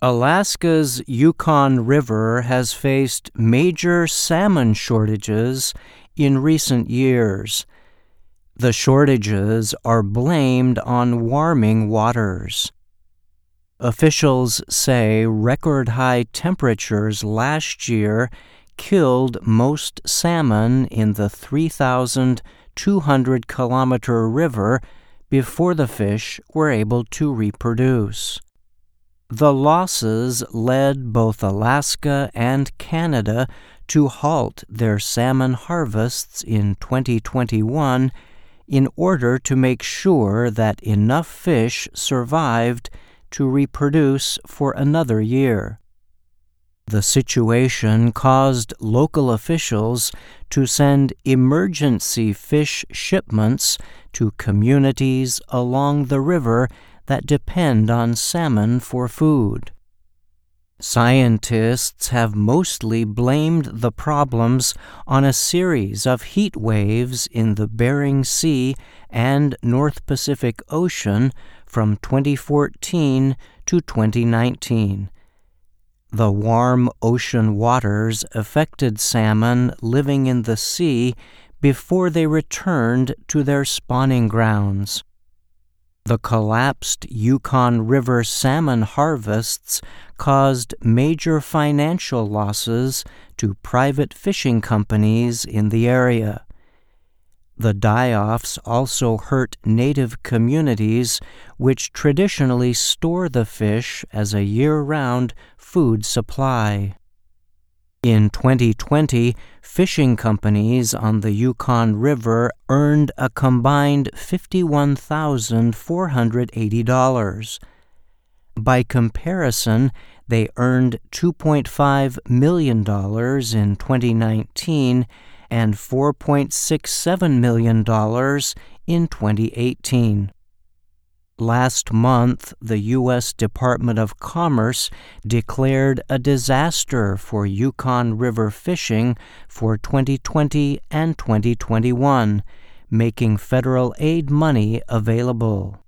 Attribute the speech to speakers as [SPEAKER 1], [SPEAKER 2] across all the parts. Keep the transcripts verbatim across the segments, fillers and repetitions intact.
[SPEAKER 1] Alaska's Yukon River has faced major salmon shortages in recent years. The shortages are blamed on warming waters. Officials say record-high temperatures last year killed most salmon in the three thousand two hundred kilometer river before the fish were able to reproduce. The losses led both Alaska and Canada to halt their salmon harvests in twenty twenty-one in order to make sure that enough fish survived to reproduce for another year. The situation caused local officials to send emergency fish shipments to communities along the river that depend on salmon for food. Scientists have mostly blamed the problems on a series of heat waves in the Bering Sea and North Pacific Ocean from twenty fourteen to twenty nineteen. The warm ocean waters affected salmon living in the sea before they returned to their spawning grounds. The collapsed Yukon River salmon harvests caused major financial losses to private fishing companies in the area. The die-offs also hurt native communities which traditionally store the fish as a year-round food supply. In twenty twenty, fishing companies on the Yukon River earned a combined fifty-one thousand four hundred eighty dollars. By comparison, they earned two point five million dollars in twenty nineteen and four point six seven million dollars in twenty eighteen. Last month, the U S Department of Commerce declared a disaster for Yukon River fishing for twenty twenty and twenty twenty-one, making federal aid money available.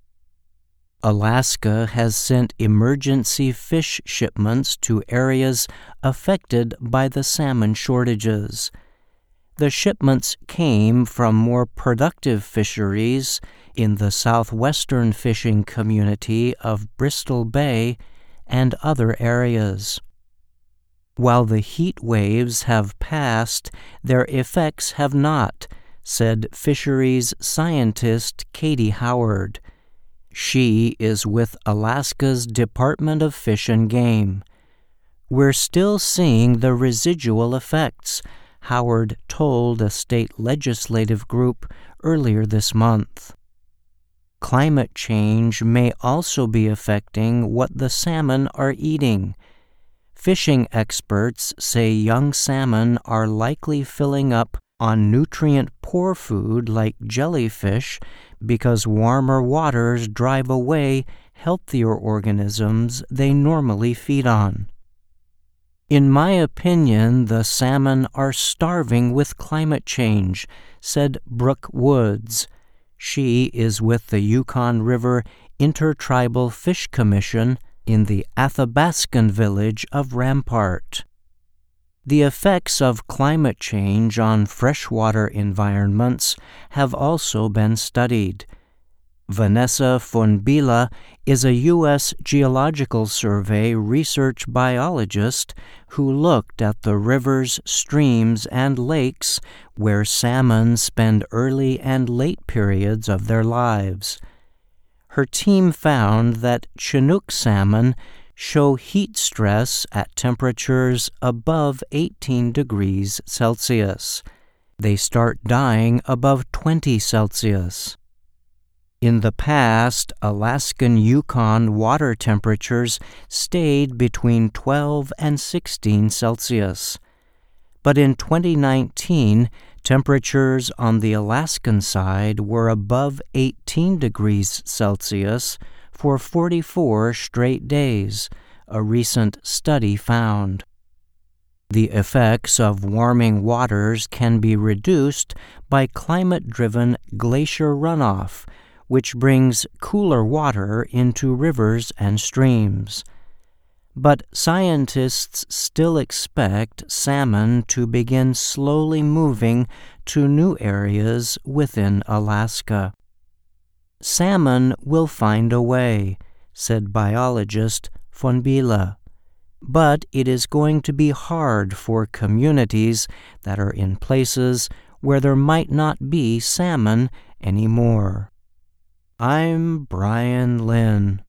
[SPEAKER 1] Alaska has sent emergency fish shipments to areas affected by the salmon shortages. The shipments came from more productive fisheries in the southwestern fishing community of Bristol Bay and other areas. While the heat waves have passed, their effects have not, said fisheries scientist Katie Howard. She is with Alaska's Department of Fish and Game. We're still seeing the residual effects, Howard told a state legislative group earlier this month. Climate change may also be affecting what the salmon are eating. Fishing experts say young salmon are likely filling up on nutrient-poor food like jellyfish because warmer waters drive away healthier organisms they normally feed on. In my opinion, the salmon are starving with climate change, said Brooke Woods. She is with the Yukon River Intertribal Fish Commission in the Athabaskan village of Rampart. The effects of climate change on freshwater environments have also been studied. Vanessa Fonbila is a U S Geological Survey research biologist who looked at the rivers, streams, and lakes where salmon spend early and late periods of their lives. Her team found that Chinook salmon show heat stress at temperatures above eighteen degrees Celsius. They start dying above twenty Celsius. In the past, Alaskan Yukon water temperatures stayed between twelve and sixteen Celsius. But in twenty nineteen, temperatures on the Alaskan side were above eighteen degrees Celsius for forty-four straight days, a recent study found. The effects of warming waters can be reduced by climate-driven glacier runoff, which brings cooler water into rivers and streams. But scientists still expect salmon to begin slowly moving to new areas within Alaska. Salmon will find a way, said biologist von Biele, but it is going to be hard for communities that are in places where there might not be salmon anymore. I'm Brian Lynn.